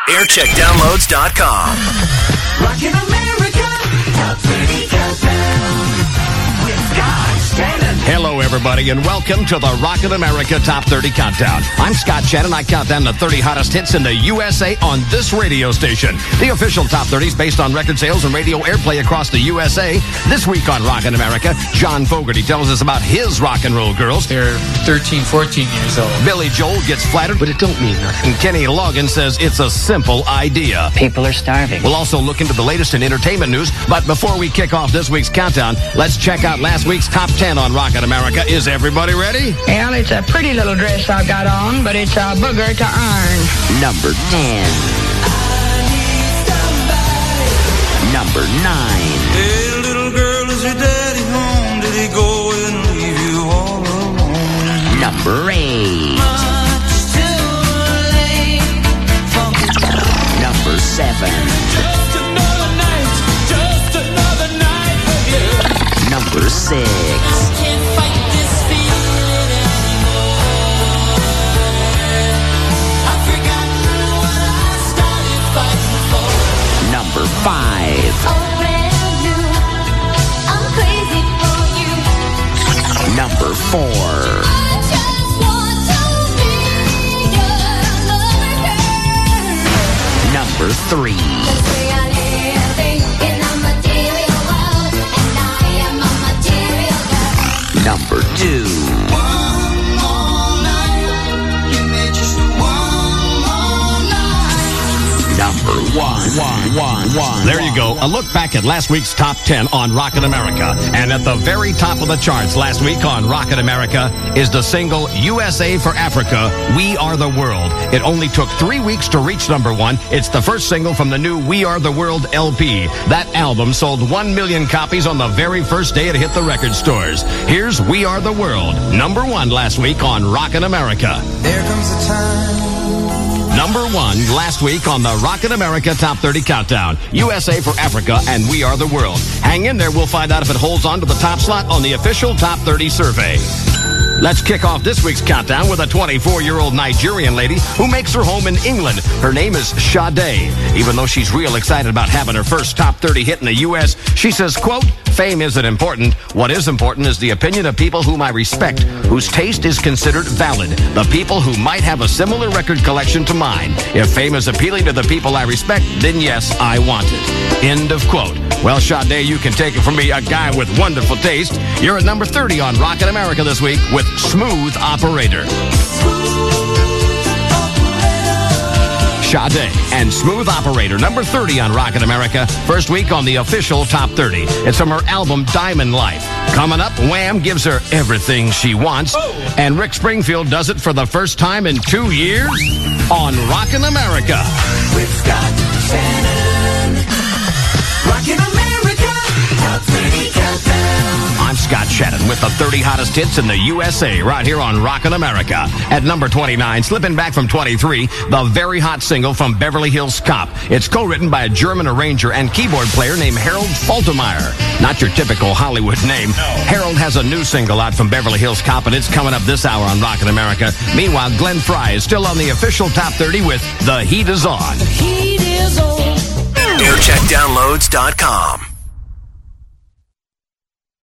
aircheckdownloads.com. Rockin' America, Top 30 Countdown with Scott Shannon. Hello, everybody, and welcome to the Rockin' America Top 30 Countdown. I'm Scott Shannon. I count down the 30 hottest hits in the USA on this radio station. The official Top 30s based on record sales and radio airplay across the USA. This week on Rockin' America, John Fogerty tells us about his rock and roll girls. They're 13, 14 years old. Billy Joel gets flattered, but it don't mean nothing. And Kenny Loggins says it's a simple idea. People are starving. We'll also look into the latest in entertainment news, but before we kick off this week's countdown, let's check out last week's Top 10 on Rockin' America. Is everybody ready? Well, it's a pretty little dress I've got on, but it's a booger to iron. Number 10. Number 9. Hey, little girl, is your daddy home? Did he go and leave you all alone? Number 8. Much too late. Number 7. Just another night with you. Number 6. Can't fight this feeling anymore. I've forgotten what I started fighting for. Number 5. I'm crazy for you. Number 4. I just want to be your lover. Number 3. We are living in a material world, and I am a material girl. Number 2. One more night. Give me just one more night. Number 1. There you go. A look back at last week's Top 10 on Rockin' America. And at the very top of the charts last week on Rockin' America is the single USA for Africa, We Are the World. It only took 3 weeks to reach number 1. It's the first single from the new We Are the World LP. That album sold 1 million copies on the very first day it hit the record stores. Here's We Are the World, number 1 last week on Rockin' America. There comes a time. Number 1 last week on the Rockin' America Top 30 Countdown. USA for Africa and We Are the World. Hang in there. We'll find out if it holds on to the top slot on the official Top 30 survey. Let's kick off this week's countdown with a 24-year-old Nigerian lady who makes her home in England. Her name is Sade. Even though she's real excited about having her first top 30 hit in the U.S., she says, quote, "Fame isn't important. What is important is the opinion of people whom I respect, whose taste is considered valid, the people who might have a similar record collection to mine. If fame is appealing to the people I respect, then yes, I want it." End of quote. Well, Sade, you can take it from me, a guy with wonderful taste. You're at number 30 on Rockin' America this week with Smooth Operator. Sade and Smooth Operator, number 30 on Rockin' America, first week on the official Top 30. It's from her album Diamond Life. Coming up, Wham gives her everything she wants, and Rick Springfield does it for the first time in 2 years on Rockin' America. With Scott Shannon. Rockin' America, Top 30 Countdown. I'm Scott Shannon with the 30 hottest hits in the USA right here on Rockin' America. At number 29, slipping back from 23, the very hot single from Beverly Hills Cop. It's co-written by a German arranger and keyboard player named Harold Faltermeyer. Not your typical Hollywood name. Harold has a new single out from Beverly Hills Cop, and it's coming up this hour on Rockin' America. Meanwhile, Glenn Frey is still on the official Top 30 with The Heat Is On. Heat is on. aircheckdownloads.com.